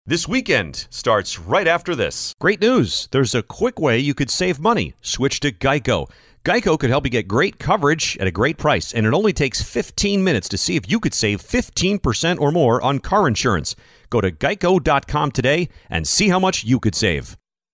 This weekend starts right after this. Great news. There's a quick way you could save money. Switch to Geico. Geico could help you get great coverage at a great price, and it only takes 15 minutes to see if you could save 15% or more on car insurance. Go to geico.com today and see how much you could save.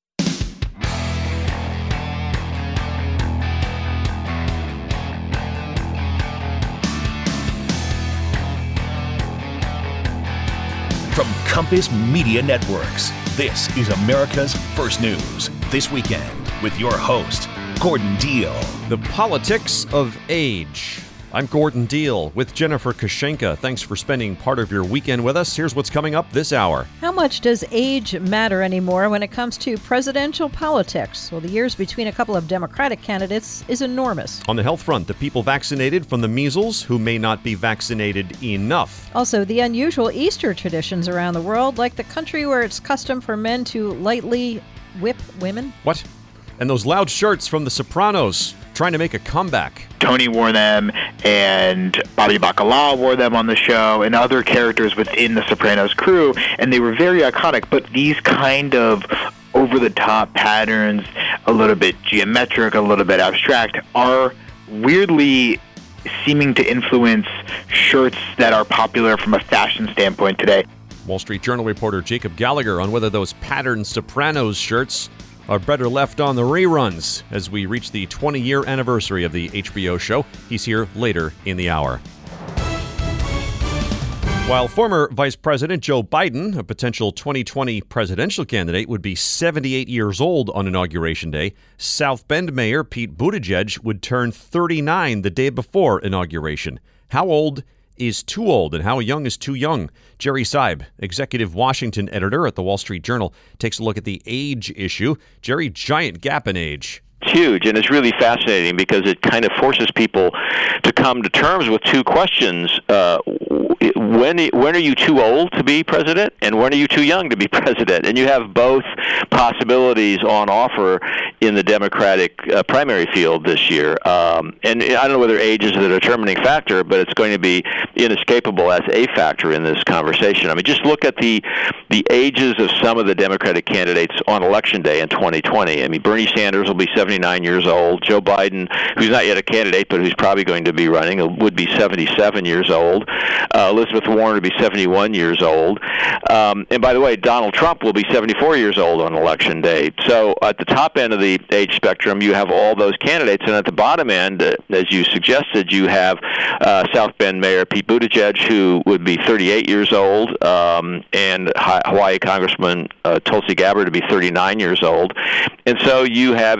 From Compass Media Networks, this is America's First News This Weekend with your host, Gordon Deal. The politics of age. I'm Gordon Deal with Jennifer Kashenka. Thanks for spending part of your weekend with us. Here's what's coming up this hour. How much does age matter anymore when it comes to presidential politics? Well, the years between a couple of Democratic candidates is enormous. On the health front, the people vaccinated from the measles who may not be vaccinated enough. Also, the unusual Easter traditions around the world, like the country where it's custom for men to lightly whip women. What? And those loud shirts from The Sopranos trying to make a comeback. Tony wore them, and Bobby Bacala wore them on the show, and other characters within the Sopranos crew, and they were very iconic. But these kind of over-the-top patterns, a little bit geometric, a little bit abstract, are weirdly seeming to influence shirts that are popular from a fashion standpoint today. Wall Street Journal reporter Jacob Gallagher on whether those patterned Sopranos shirts are better left on the reruns as we reach the 20-year anniversary of the HBO show. He's here later in the hour. While former Vice President Joe Biden, a potential 2020 presidential candidate, would be 78 years old on Inauguration Day, South Bend Mayor Pete Buttigieg would turn 39 the day before inauguration. How old is too old and how young is too young? Jerry Seib, executive Washington editor at the Wall Street Journal, takes a look at the age issue. Jerry, giant gap in age. It's huge, and it's really fascinating because it kind of forces people to come to terms with two questions. When are you too old to be president, and when are you too young to be president? And you have both possibilities on offer in the Democratic primary field this year. And I don't know whether age is the determining factor, but it's going to be inescapable as a factor in this conversation. I mean, just look at the ages of some of the Democratic candidates on Election Day in 2020. I mean, Bernie Sanders will be 79 years old. Joe Biden, who's not yet a candidate, but who's probably going to be running, would be 77 years old. Elizabeth Warren would be 71 years old. And by the way, Donald Trump will be 74 years old on Election Day. So at the top end of the age spectrum, you have all those candidates. And at the bottom end, as you suggested, you have South Bend Mayor Pete Buttigieg, who would be 38 years old, and Hawaii Congressman Tulsi Gabbard to be 39 years old. And so you have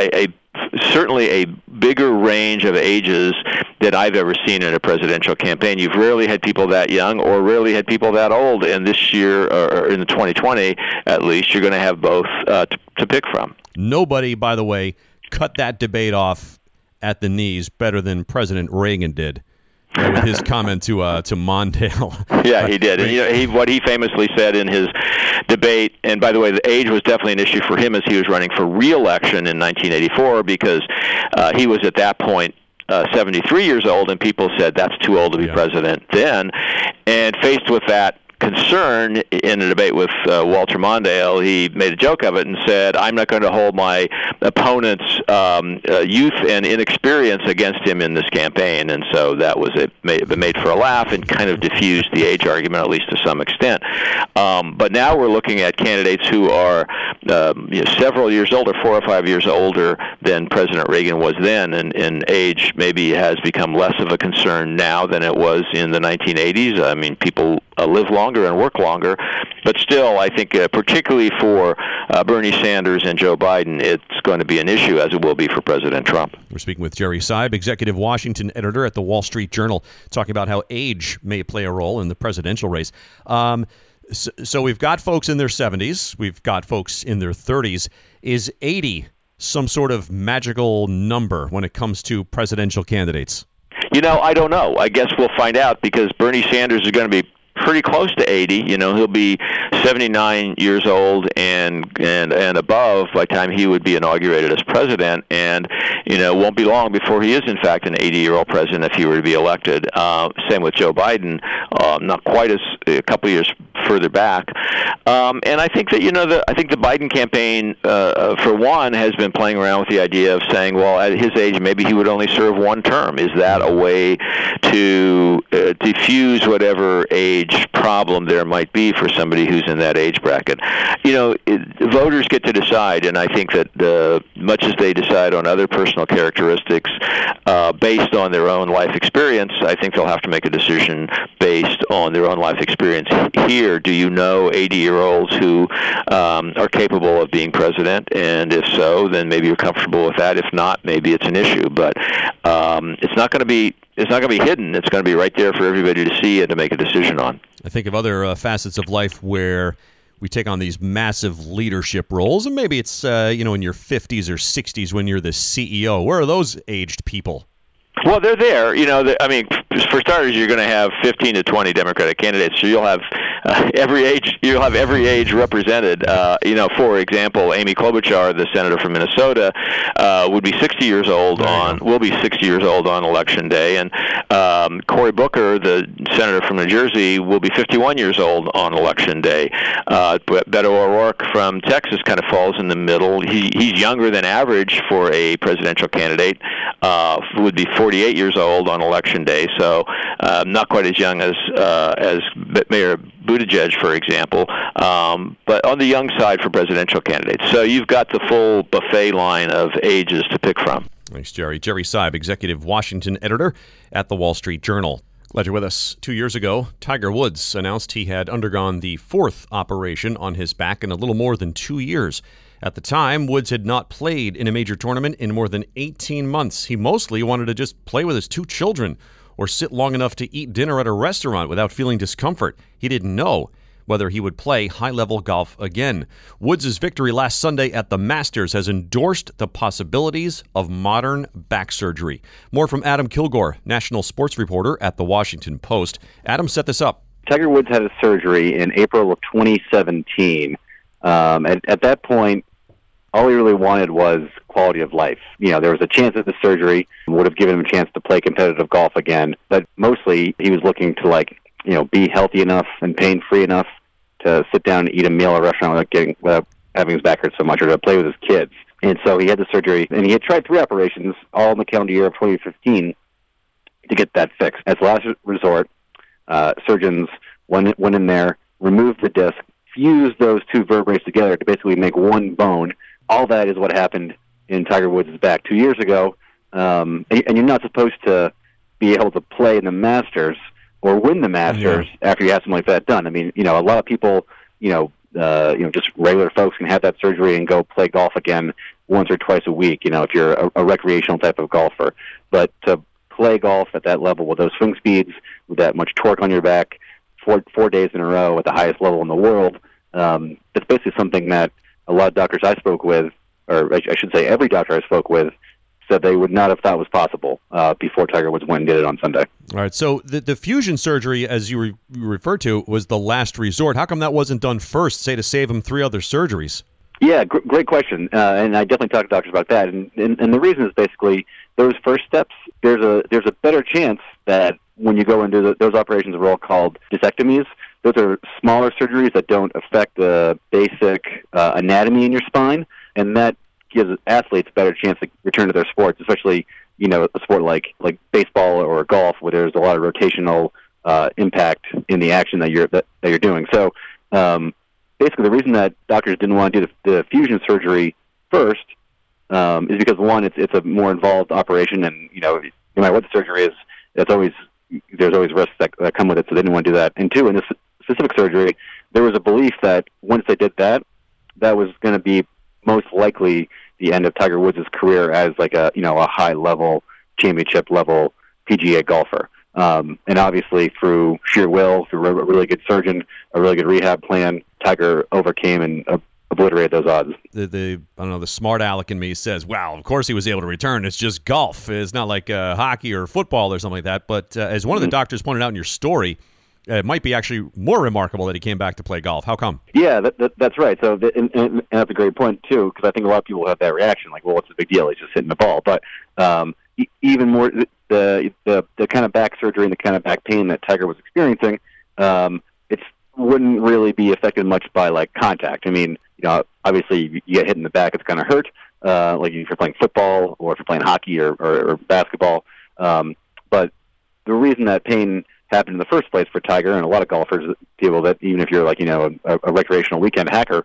certainly a bigger range of ages than I've ever seen in a presidential campaign. You've rarely had people that young or rarely had people that old. And this year, or in the 2020 at least, you're going to have both to pick from. Nobody, by the way, cut that debate off at the knees better than President Reagan did. With his comment to Mondale. Yeah, he did. And what he famously said in his debate, and by the way, the age was definitely an issue for him as he was running for re-election in 1984 because he was at that point 73 years old, and people said that's too old to be president then. And faced with that concern in a debate with Walter Mondale, he made a joke of it and said, I'm not going to hold my opponent's youth and inexperience against him in this campaign. And so that was made for a laugh and kind of diffused the age argument, at least to some extent. But now we're looking at candidates who are several years older, 4 or 5 years older than President Reagan was then, and age maybe has become less of a concern now than it was in the 1980s. I mean, people live longer and work longer, but still, I think particularly for Bernie Sanders and Joe Biden, it's going to be an issue, as it will be for President Trump. We're speaking with Jerry Seib, executive Washington editor at the Wall Street Journal, talking about how age may play a role in the presidential race. So we've got folks in their 70s, we've got folks in their 30s. Is 80 some sort of magical number when it comes to presidential candidates? I don't know. I guess we'll find out because Bernie Sanders is going to be pretty close to 80. He'll be 79 years old and above by the time he would be inaugurated as president, and it won't be long before he is in fact an 80-year-old president if he were to be elected. Same with Joe Biden, not quite as a couple years further back. And I think that I think the Biden campaign, for one, has been playing around with the idea of saying, well, at his age, maybe he would only serve one term. Is that a way to diffuse whatever age problem there might be for somebody who's in that age bracket? Voters get to decide, and I think that much as they decide on other personal characteristics based on their own life experience, I think they'll have to make a decision based on their own life experience. Here, do you know 80-year-olds who are capable of being president? And if so, then maybe you're comfortable with that. If not, maybe it's an issue. But it's not going to be hidden. It's going to be right there for everybody to see and to make a decision on. I think of other facets of life where we take on these massive leadership roles, and maybe it's in your 50s or 60s when you're the CEO. Where are those aged people? Well, they're there. For starters, you're going to have 15 to 20 Democratic candidates, so you'll have every age. You'll have every age represented. For example, Amy Klobuchar, the senator from Minnesota, will be 60 years old on election day, and Cory Booker, the senator from New Jersey, will be 51 years old on election day. Beto O'Rourke from Texas kind of falls in the middle. He's younger than average for a presidential candidate. Would be 48 years old on election day, so not quite as young as Mayor Buttigieg, for example, but on the young side for presidential candidates. So you've got the full buffet line of ages to pick from. Thanks, Jerry. Jerry Seib, executive Washington editor at the Wall Street Journal. Glad you're with us. 2 years ago, Tiger Woods announced he had undergone the fourth operation on his back in a little more than 2 years. At the time, Woods had not played in a major tournament in more than 18 months. He mostly wanted to just play with his two children or sit long enough to eat dinner at a restaurant without feeling discomfort. He didn't know whether he would play high-level golf again. Woods' victory last Sunday at the Masters has endorsed the possibilities of modern back surgery. More from Adam Kilgore, national sports reporter at The Washington Post. Adam set this up. Tiger Woods had a surgery in April of 2017. At that point, all he really wanted was quality of life. There was a chance that the surgery would have given him a chance to play competitive golf again, but mostly he was looking to be healthy enough and pain-free enough to sit down and eat a meal at a restaurant without having his back hurt so much, or to play with his kids. And so he had the surgery, and he had tried 3 operations all in the calendar year of 2015 to get that fixed. As a last resort, surgeons went in there, removed the disc, fused those 2 vertebrae together to basically make one bone. All that is what happened in Tiger Woods' back 2 years ago. And you're not supposed to be able to play in the Masters or win the Masters after you have something like that done. A lot of people, just regular folks can have that surgery and go play golf again once or twice a week, if you're a recreational type of golfer. But to play golf at that level with those swing speeds, with that much torque on your back, 4 days in a row at the highest level in the world, that's basically something that a lot of doctors I spoke with, or I should say every doctor I spoke with, said they would not have thought was possible before Tiger Woods went and did it on Sunday. All right, so the fusion surgery, as you referred to, was the last resort. How come that wasn't done first, say, to save him 3 other surgeries? Yeah, great question, and I definitely talked to doctors about that. And the reason is basically those first steps, there's a better chance that when you go into those operations are all called discectomies. Those are smaller surgeries that don't affect the basic anatomy in your spine, and that gives athletes a better chance to return to their sports, especially a sport like baseball or golf, where there's a lot of rotational impact in the action that you're doing. So basically, the reason that doctors didn't want to do the fusion surgery first is because, one, it's a more involved operation, and no matter what the surgery is, there's always risks that come with it, so they didn't want to do that. And 2, in this specific surgery, there was a belief that once they did that, that was going to be most likely the end of Tiger Woods' career as a high-level, championship-level PGA golfer. And obviously, through sheer will, through a really good surgeon, a really good rehab plan, Tiger overcame and obliterated those odds. The smart aleck in me says, wow, of course he was able to return. It's just golf. It's not like hockey or football or something like that. But as one of the doctors pointed out in your story, it might be actually more remarkable that he came back to play golf. How come? Yeah, that's right. So, and that's a great point too, because I think a lot of people have that reaction, like, well, what's the big deal? He's just hitting the ball. But even more, the kind of back surgery and the kind of back pain that Tiger was experiencing, it wouldn't really be affected much by like contact. I mean, obviously you get hit in the back, it's going to hurt, like if you're playing football or if you're playing hockey or basketball. But the reason that pain happened in the first place for Tiger and a lot of golfers, people that even if you're like a recreational weekend hacker,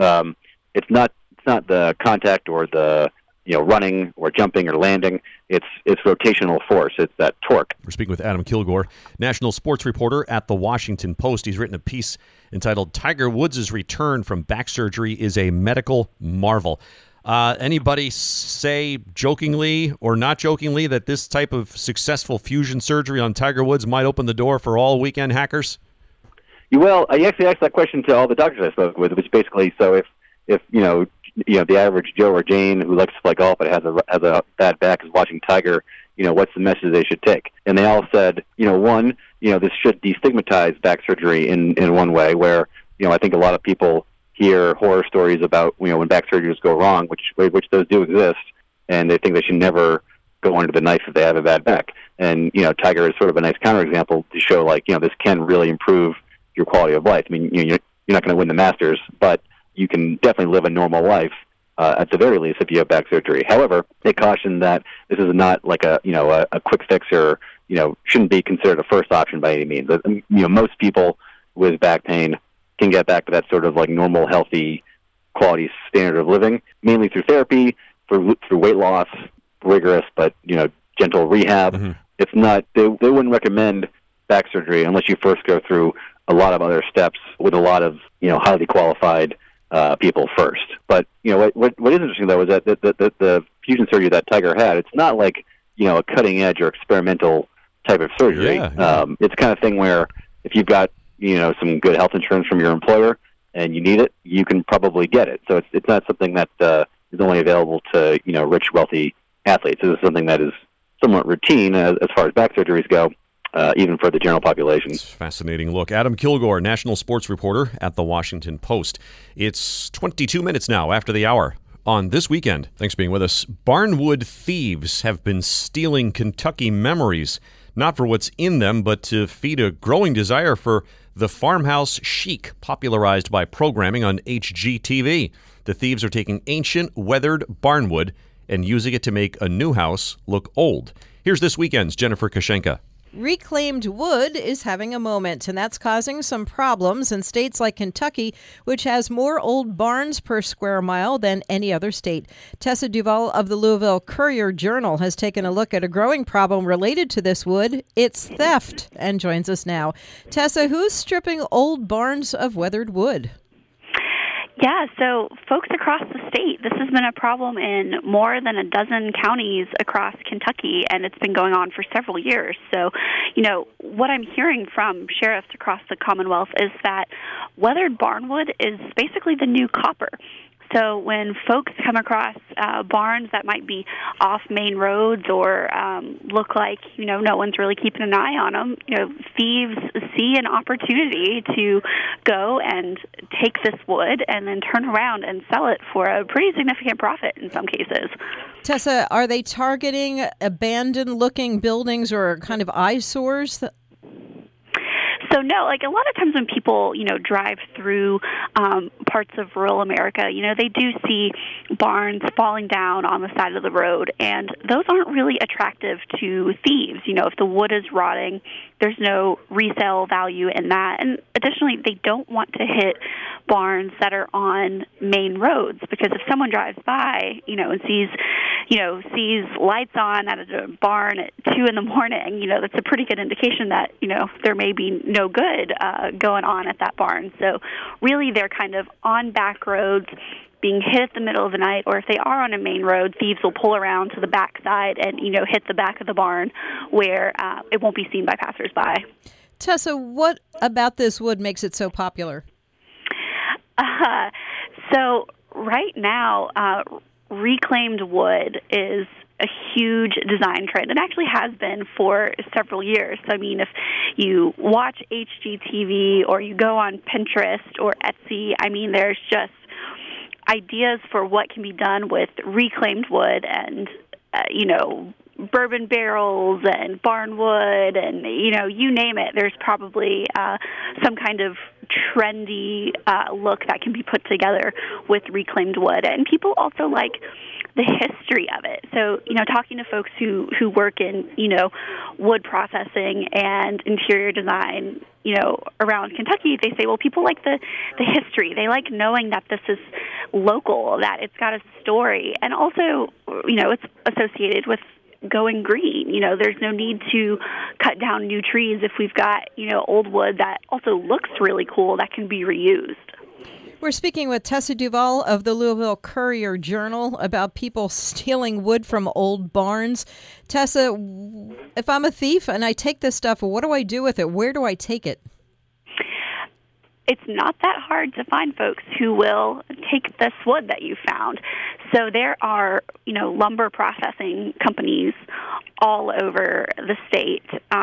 it's not the contact or the running or jumping or landing. It's rotational force. It's that torque. We're speaking with Adam Kilgore, national sports reporter at The Washington Post. He's written a piece entitled "Tiger Woods' Return from Back Surgery is a Medical Marvel." Anybody say jokingly or not jokingly that this type of successful fusion surgery on Tiger Woods might open the door for all weekend hackers? Well, I actually asked that question to all the doctors I spoke with, which basically, so if the average Joe or Jane who likes to play golf but has a bad back is watching Tiger, what's the message they should take? And they all said, one, this should destigmatize back surgery in one way, where I think a lot of people hear horror stories about when back surgeries go wrong, which those do exist, and they think they should never go under the knife if they have a bad back. And Tiger is sort of a nice counterexample to show this can really improve your quality of life. I mean, you're not going to win the Masters, but you can definitely live a normal life at the very least if you have back surgery. However, they caution that this is not like a quick fix or shouldn't be considered a first option by any means. Most people with back pain can get back to that sort of like normal, healthy, quality standard of living, mainly through therapy, through weight loss, rigorous but gentle rehab. Mm-hmm. It's not they wouldn't recommend back surgery unless you first go through a lot of other steps with a lot of highly qualified people first. But what is interesting though is that the fusion surgery that Tiger had, it's not like a cutting edge or experimental type of surgery. Yeah. It's the kind of thing where if you've got some good health insurance from your employer and you need it, you can probably get it. So it's not something that is only available to rich, wealthy athletes. This is something that is somewhat routine as far as back surgeries go, even for the general population. It's a fascinating look. Adam Kilgore, national sports reporter at The Washington Post. It's 22 minutes now after the hour on This Weekend. Thanks for being with us. Barnwood thieves have been stealing Kentucky memories, not for what's in them, but to feed a growing desire for the farmhouse chic popularized by programming on HGTV. The thieves are taking ancient, weathered barnwood and using it to make a new house look old. Here's This Weekend's Jennifer Kashenka. Reclaimed wood is having a moment, and that's causing some problems in states like Kentucky, which has more old barns per square mile than any other state. Tessa Duval of the Louisville Courier-Journal has taken a look at a growing problem related to this wood. It's theft, and joins us now. Tessa, who's stripping old barns of weathered wood? Yeah, so folks across the state, this has been a problem in more than a dozen counties across Kentucky, and it's been going on for several years. So, what I'm hearing from sheriffs across the Commonwealth is that weathered barnwood is basically the new copper. So when folks come across barns that might be off main roads or look like, no one's really keeping an eye on them, thieves see an opportunity to go and take this wood and then turn around and sell it for a pretty significant profit in some cases. Tessa, are they targeting abandoned-looking buildings or kind of eyesores? So no, like a lot of times when people, drive through parts of rural America, they do see barns falling down on the side of the road, and those aren't really attractive to thieves. If the wood is rotting, there's no resale value in that. And additionally, they don't want to hit barns that are on main roads, because if someone drives by, and sees lights on at a barn at 2 a.m, that's a pretty good indication that, there may be no good going on at that barn. So really they're kind of on back roads being hit at the middle of the night, or if they are on a main road, thieves will pull around to the back side and, hit the back of the barn where it won't be seen by passersby. Tessa, what about this wood makes it so popular? So right now, reclaimed wood is a huge design trend. It actually has been for several years. So, I mean, if you watch HGTV or you go on Pinterest or Etsy, I mean, there's just ideas for what can be done with reclaimed wood and, bourbon barrels and barn wood and, you name it. There's probably some kind of trendy look that can be put together with reclaimed wood. And people also like the history of it. So, talking to folks who work in, wood processing and interior design, around Kentucky, they say, well, people like the history. They like knowing that this is local, that it's got a story. And also, it's associated with going green. There's no need to cut down new trees if we've got, old wood that also looks really cool that can be reused. We're speaking with Tessa Duvall of the Louisville Courier-Journal about people stealing wood from old barns. Tessa, if I'm a thief and I take this stuff, what do I do with it? Where do I take it? It's not that hard to find folks who will take this wood that you found. So there are, lumber processing companies all over the state.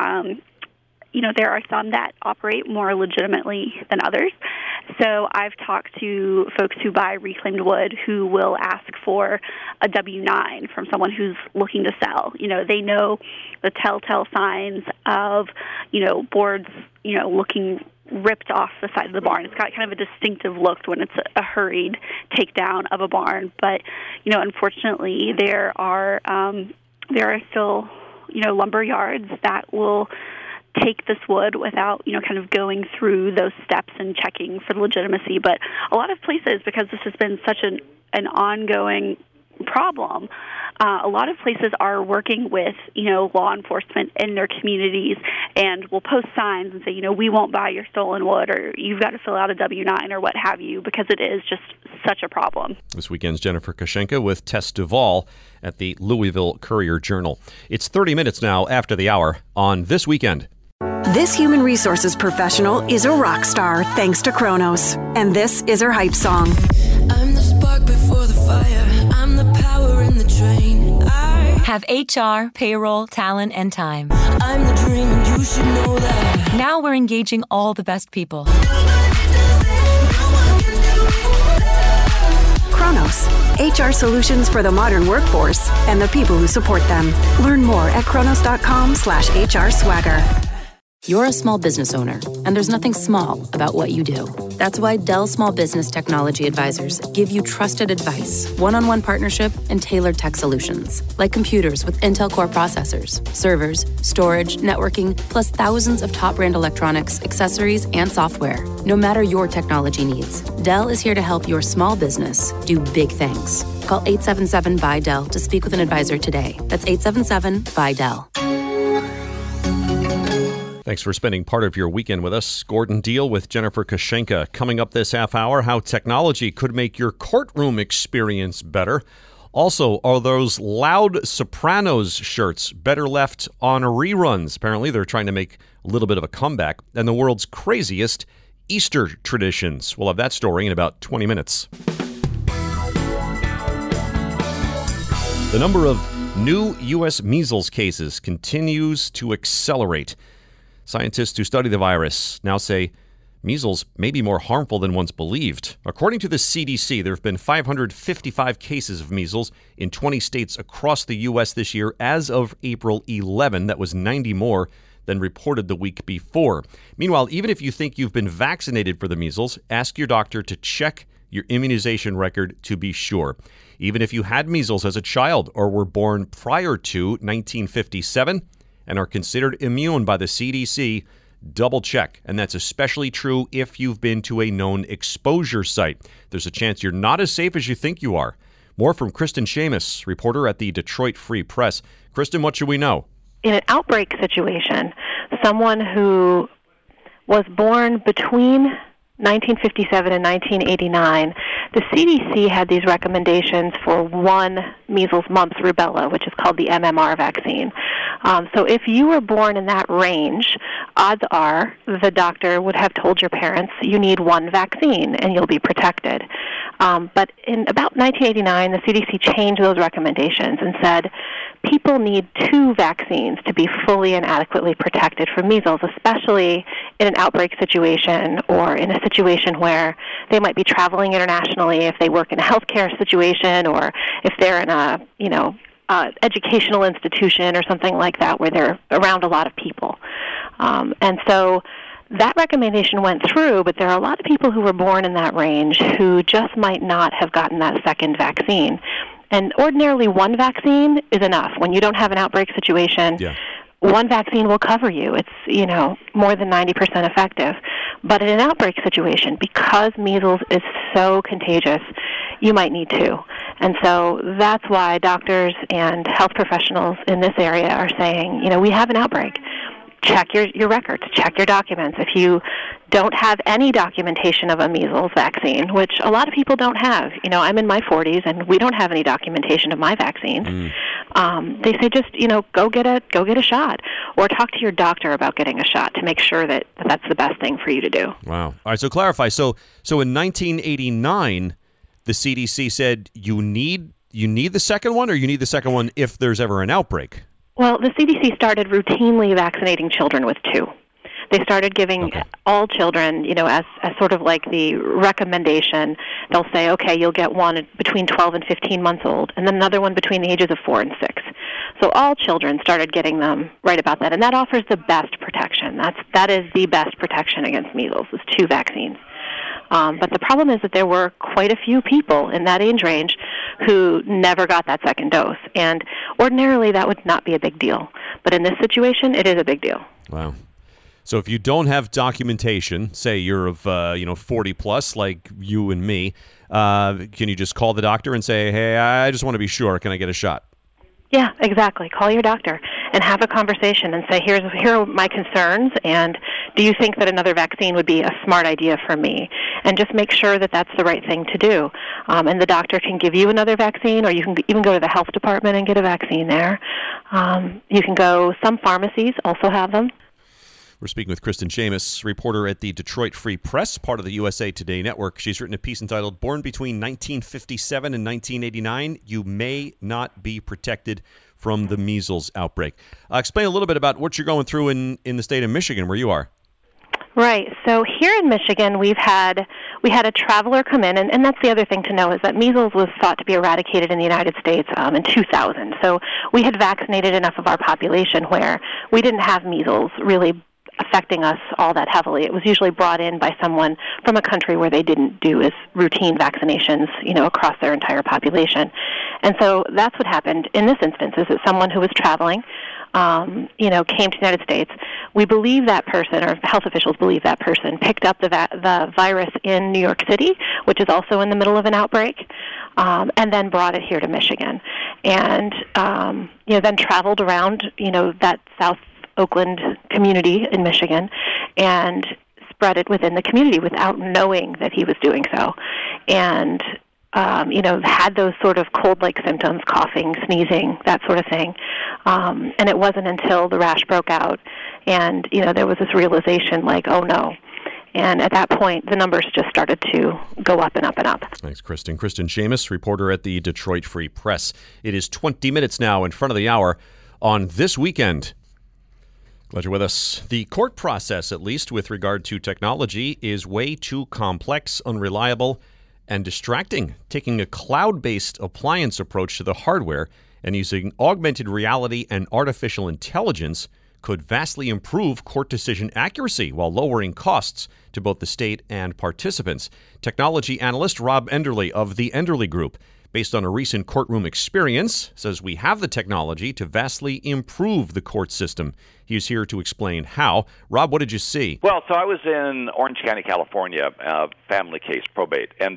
There are some that operate more legitimately than others. So I've talked to folks who buy reclaimed wood who will ask for a W-9 from someone who's looking to sell. They know the telltale signs of, boards, looking ripped off the side of the barn. It's got kind of a distinctive look when it's a hurried takedown of a barn. But, unfortunately, there are still, lumber yards that will take this wood without, kind of going through those steps and checking for the legitimacy. But a lot of places, because this has been such an ongoing problem, a lot of places are working with, law enforcement in their communities and will post signs and say, we won't buy your stolen wood, or you've got to fill out a W-9 or what have you, because it is just such a problem. This weekend's Jennifer Koshenka with Tess Duvall at the Louisville Courier-Journal. It's 30 minutes now after the hour on This Weekend. This human resources professional is a rock star thanks to Kronos. And this is her hype song. I'm the spark before the fire. I'm the power in the train. I have HR, payroll, talent, and time. I'm the dream and you should know that. Now we're engaging all the best people. Kronos, HR solutions for the modern workforce and the people who support them. Learn more at kronos.com/HR swagger. You're a small business owner, and there's nothing small about what you do. That's why Dell Small Business Technology Advisors give you trusted advice, one-on-one partnership, and tailored tech solutions, like computers with Intel Core processors, servers, storage, networking, plus thousands of top-brand electronics, accessories, and software. No matter your technology needs, Dell is here to help your small business do big things. Call 877-BUY-DELL to speak with an advisor today. That's 877-BUY-DELL. Thanks for spending part of your weekend with us. Gordon Deal with Jennifer Koshenka. Coming up this half hour, how technology could make your courtroom experience better. Also, are those loud Sopranos shirts better left on reruns? Apparently, they're trying to make a little bit of a comeback. And the world's craziest Easter traditions. We'll have that story in about 20 minutes. The number of new U.S. measles cases continues to accelerate. Scientists who study the virus now say measles may be more harmful than once believed. According to the CDC, there have been 555 cases of measles in 20 states across the U.S. this year as of April 11. That was 90 more than reported the week before. Meanwhile, even if you think you've been vaccinated for the measles, ask your doctor to check your immunization record to be sure. Even if you had measles as a child or were born prior to 1957, and are considered immune by the CDC, double check. And that's especially true if you've been to a known exposure site. There's a chance you're not as safe as you think you are. More from Kristen Shamus, reporter at the Detroit Free Press. Kristen, what should we know? In an outbreak situation, someone who was born between 1957 and 1989, the CDC had these recommendations for one measles, mumps, rubella, which is called the MMR vaccine. So if you were born in that range, odds are the doctor would have told your parents you need one vaccine and you'll be protected. But in about 1989, the CDC changed those recommendations and said people need 2 vaccines to be fully and adequately protected from measles, especially in an outbreak situation or in a situation where they might be traveling internationally, if they work in a healthcare situation, or if they're in a, educational institution or something like that where they're around a lot of people. And so that recommendation went through, but there are a lot of people who were born in that range who just might not have gotten that second vaccine. And ordinarily, one vaccine is enough. When you don't have an outbreak situation, one vaccine will cover you. It's, more than 90% effective. But in an outbreak situation, because measles is so contagious, you might need 2. And so that's why doctors and health professionals in this area are saying, we have an outbreak. Check your records, check your documents. If you don't have any documentation of a measles vaccine, which a lot of people don't have, I'm in my 40s and we don't have any documentation of my vaccines. They say just, go get a shot, or talk to your doctor about getting a shot to make sure that that's the best thing for you to do. Wow. All right, so clarify. So in 1989, the CDC said you need the second one, or you need the second one if there's ever an outbreak? Well, the CDC started routinely vaccinating children with 2. They started giving all children, as sort of like the recommendation. They'll say, okay, you'll get one between 12 and 15 months old, and then another one between the ages of 4 and 6. So all children started getting them right about that, and that offers the best protection. That is the best protection against measles, is 2 vaccines. But the problem is that there were quite a few people in that age range who never got that second dose. And ordinarily that would not be a big deal. But in this situation, it is a big deal. Wow. So if you don't have documentation, say you're of 40 plus like you and me, can you just call the doctor and say, hey, I just want to be sure, can I get a shot? Yeah, exactly. Call your doctor and have a conversation and say, here are my concerns, and do you think that another vaccine would be a smart idea for me? And just make sure that that's the right thing to do. And the doctor can give you another vaccine, or you can even go to the health department and get a vaccine there. You can go, some pharmacies also have them. We're speaking with Kristen Shamus, reporter at the Detroit Free Press, part of the USA Today network. She's written a piece entitled, Born Between 1957 and 1989, You May Not Be Protected from the Measles Outbreak. Explain a little bit about what you're going through in the state of Michigan, where you are. Right. So here in Michigan, we had a traveler come in, and that's the other thing to know, is that measles was thought to be eradicated in the United States in 2000. So we had vaccinated enough of our population where we didn't have measles really affecting us all that heavily. It was usually brought in by someone from a country where they didn't do as routine vaccinations, across their entire population. And so that's what happened in this instance, is that someone who was traveling, came to the United States. We believe that person, or health officials believe that person, picked up the virus in New York City, which is also in the middle of an outbreak, and then brought it here to Michigan. And, then traveled around, that South Oakland community in Michigan and spread it within the community without knowing that he was doing so. And, had those sort of cold-like symptoms, coughing, sneezing, that sort of thing. And it wasn't until the rash broke out and, there was this realization like, oh, no. And at that point, the numbers just started to go up and up and up. Thanks, Kristen. Kristen Shamus, reporter at the Detroit Free Press. It is 20 minutes now in front of the hour on This Weekend. Glad you're with us. The court process, at least with regard to technology, is way too complex, unreliable, and distracting. Taking a cloud-based appliance approach to the hardware and using augmented reality and artificial intelligence could vastly improve court decision accuracy while lowering costs to both the state and participants. Technology analyst Rob Enderle of the Enderle Group, based on a recent courtroom experience, says we have the technology to vastly improve the court system. He's here to explain how. Rob, what did you see? Well, so I was in Orange County, California, family case, probate, and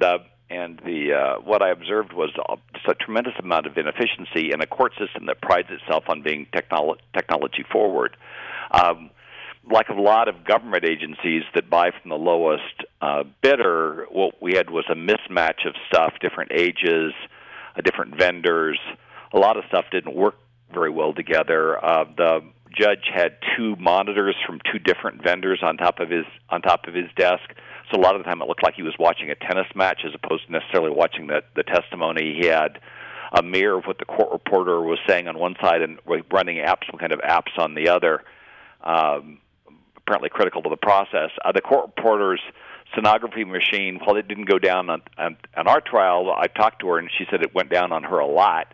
what I observed was just a tremendous amount of inefficiency in a court system that prides itself on being technology forward. like a lot of government agencies that buy from the lowest bidder, what we had was a mismatch of stuff, different ages, different vendors. A lot of stuff didn't work very well together. The judge had 2 monitors from 2 different vendors on top of his desk. So a lot of the time it looked like he was watching a tennis match as opposed to necessarily watching the testimony. He had a mirror of what the court reporter was saying on one side and running some kind of apps on the other, apparently critical to the process. The court reporter's sonography machine, while it didn't go down on our trial, I talked to her and she said it went down on her a lot.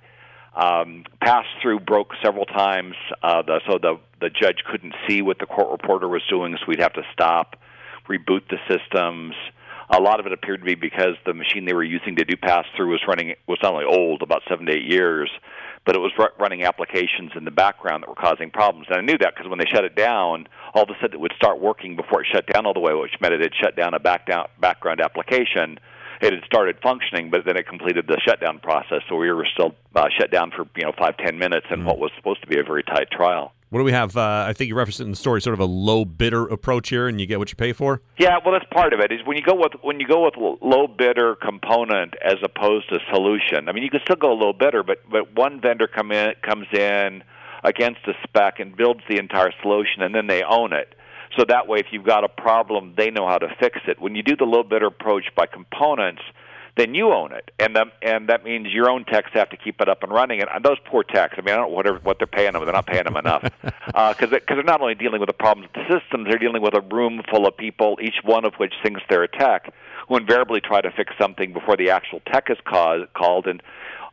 Pass-through broke several times, so the judge couldn't see what the court reporter was doing, so we'd have to stop, reboot the systems. A lot of it appeared to be because the machine they were using to do pass-through was not only old, about 7 to 8 years, but it was running applications in the background that were causing problems. And I knew that because when they shut it down, all of a sudden it would start working before it shut down all the way, which meant it had shut down a background application. It had started functioning, but then it completed the shutdown process, so we were still shut down for 5-10 minutes in what was supposed to be a very tight trial. What do we have? I think you referenced it in the story, sort of a low bidder approach here, and you get what you pay for. Yeah, well, that's part of it. Is when you go with low bidder component as opposed to solution. I mean, you can still go low bidder, but one vendor comes in against a spec and builds the entire solution, and then they own it. So that way, if you've got a problem, they know how to fix it. When you do the low bidder approach by components, then you own it, and that means your own techs have to keep it up and running. And those poor techs, I mean, I don't know what they're paying them, but they're not paying them enough because they're not only dealing with the problems with the systems, they're dealing with a room full of people, each one of which thinks they're a tech, who invariably try to fix something before the actual tech is called, and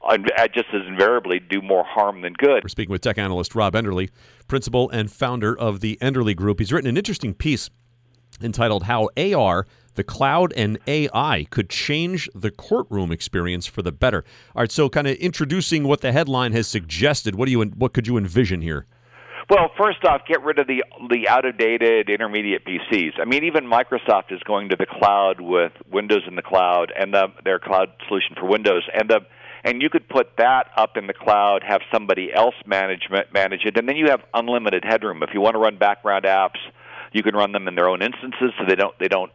just as invariably do more harm than good. We're speaking with tech analyst Rob Enderle, principal and founder of the Enderle Group. He's written an interesting piece entitled How AR, the Cloud, and AI Could Change the Courtroom Experience for the Better. All right, so kind of introducing what the headline has suggested, what could you envision here? Well, first off, get rid of the out-of-dated intermediate PCs. I mean, even Microsoft is going to the cloud with Windows in the cloud and their cloud solution for Windows, and you could put that up in the cloud, have somebody else manage it, and then you have unlimited headroom. If you want to run background apps, you can run them in their own instances, so they don't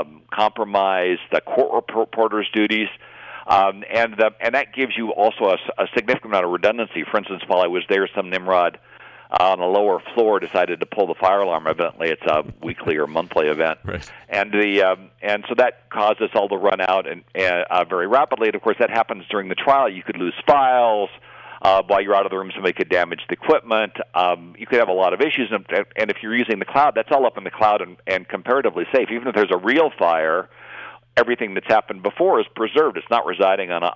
compromise the court reporter's duties, and that gives you also a significant amount of redundancy. For instance, while I was there, some Nimrod on a lower floor decided to pull the fire alarm. Evidently, it's a weekly or monthly event, right. And so that caused us all to run out and very rapidly. And of course, that happens during the trial. You could lose files. While you're out of the room, somebody could damage the equipment. You could have a lot of issues, and if you're using the cloud, that's all up in the cloud and comparatively safe. Even if there's a real fire, everything that's happened before is preserved. It's not residing on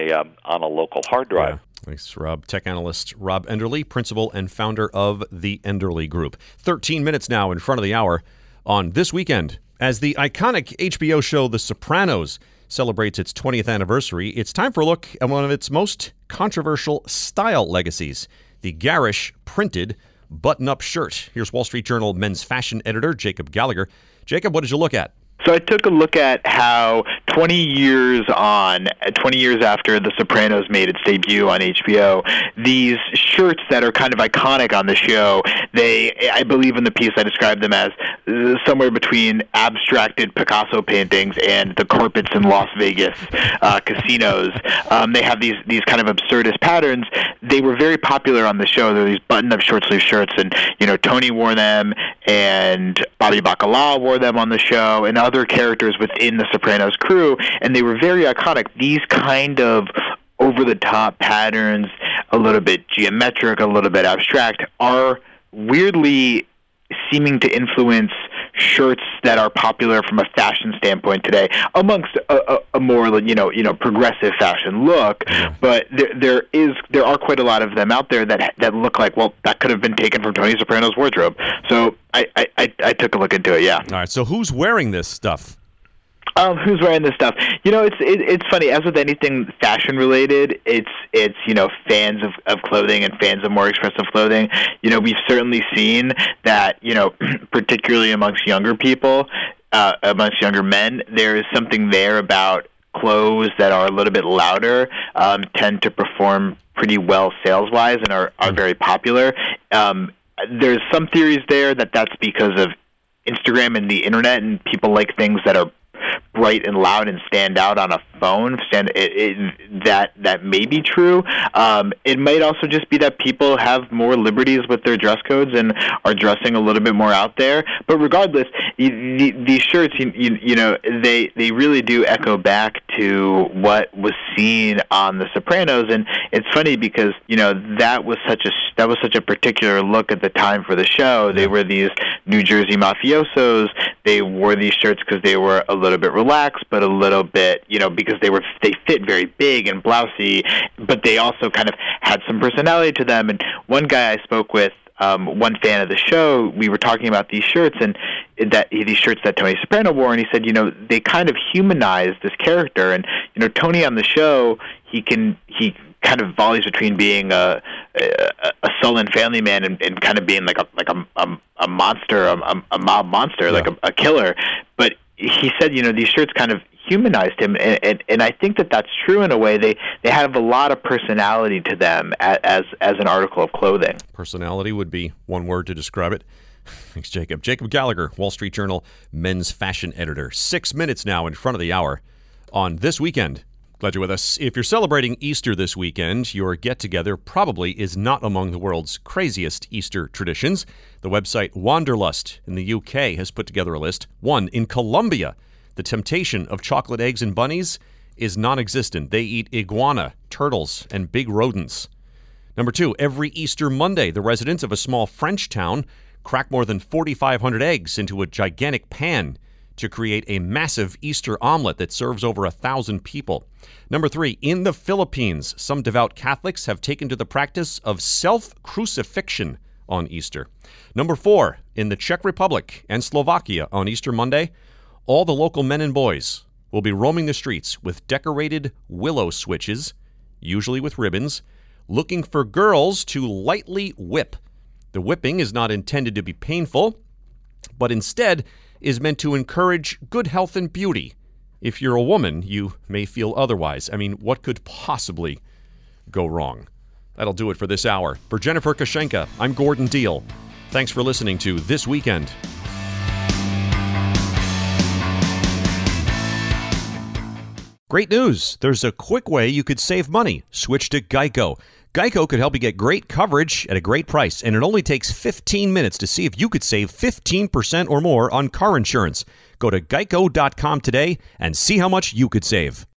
a local hard drive. Yeah. Thanks, Rob. Tech analyst Rob Enderle, principal and founder of the Enderle Group. 13 minutes now in front of the hour on This Weekend. As the iconic HBO show The Sopranos celebrates its 20th anniversary, it's time for a look at one of its most controversial style legacies, the garish printed button-up shirt. Here's Wall Street Journal men's fashion editor Jacob Gallagher. Jacob, what did you look at? So I took a look at how 20 years after The Sopranos made its debut on HBO, these shirts that are kind of iconic on the show, I believe in the piece I described them as somewhere between abstracted Picasso paintings and the carpets in Las Vegas casinos. They have these kind of absurdist patterns. They were very popular on the show. There were these button-up short-sleeve shirts, and Tony wore them, and Bobby Bacala wore them on the show, and other characters within the Sopranos crew, and they were very iconic. These kind of over-the-top patterns, a little bit geometric, a little bit abstract, are weirdly seeming to influence shirts that are popular from a fashion standpoint today, amongst a more progressive fashion look. But there are quite a lot of them out there that look like, well, that could have been taken from Tony Soprano's wardrobe. So I took a look into it. Yeah. All right. So who's wearing this stuff? Who's wearing this stuff? It's funny. As with anything fashion related, it's fans of clothing and fans of more expressive clothing. We've certainly seen that. Particularly amongst younger people, amongst younger men, there is something there about clothes that are a little bit louder, tend to perform pretty well sales-wise and are very popular. there's some theories there that that's because of Instagram and the internet, and people like things that are bright and loud and stand out on a phone. That may be true. It might also just be that people have more liberties with their dress codes and are dressing a little bit more out there. But regardless, these shirts, they really do echo back to what was seen on The Sopranos. And it's funny because that was such a particular look at the time for the show. They were these New Jersey mafiosos. They wore these shirts because they were a little bit relaxed, but a little bit, because they fit very big and blousy, but they also kind of had some personality to them. And one guy I spoke with, one fan of the show, we were talking about these shirts and these shirts that Tony Soprano wore, and he said, they kind of humanized this character. And Tony on the show, he kind of volleys between being a sullen family man and kind of being like a monster, a mob monster, like a killer. But he said, these shirts kind of humanized him, and I think that that's true in a way. They have a lot of personality to them as an article of clothing. Personality would be one word to describe it. Thanks, Jacob. Jacob Gallagher, Wall Street Journal men's fashion editor. 6 minutes now in front of the hour on This Weekend. Glad you're with us. If you're celebrating Easter this weekend, your get-together probably is not among the world's craziest Easter traditions. The website Wanderlust in the UK has put together a list. 1, in Colombia, the temptation of chocolate eggs and bunnies is non-existent. They eat iguana, turtles, and big rodents. Number 2, every Easter Monday, the residents of a small French town crack more than 4,500 eggs into a gigantic pan to create a massive Easter omelet that serves over 1,000 people. Number 3, in the Philippines, some devout Catholics have taken to the practice of self-crucifixion on Easter. Number 4, in the Czech Republic and Slovakia on Easter Monday, all the local men and boys will be roaming the streets with decorated willow switches, usually with ribbons, looking for girls to lightly whip. The whipping is not intended to be painful, but instead is meant to encourage good health and beauty. If you're a woman, you may feel otherwise. I mean, what could possibly go wrong? That'll do it for this hour. For Jennifer Koshenka, I'm Gordon Deal. Thanks for listening to This Weekend. Great news. There's a quick way you could save money. Switch to Geico. Geico could help you get great coverage at a great price, and it only takes 15 minutes to see if you could save 15% or more on car insurance. Go to geico.com today and see how much you could save.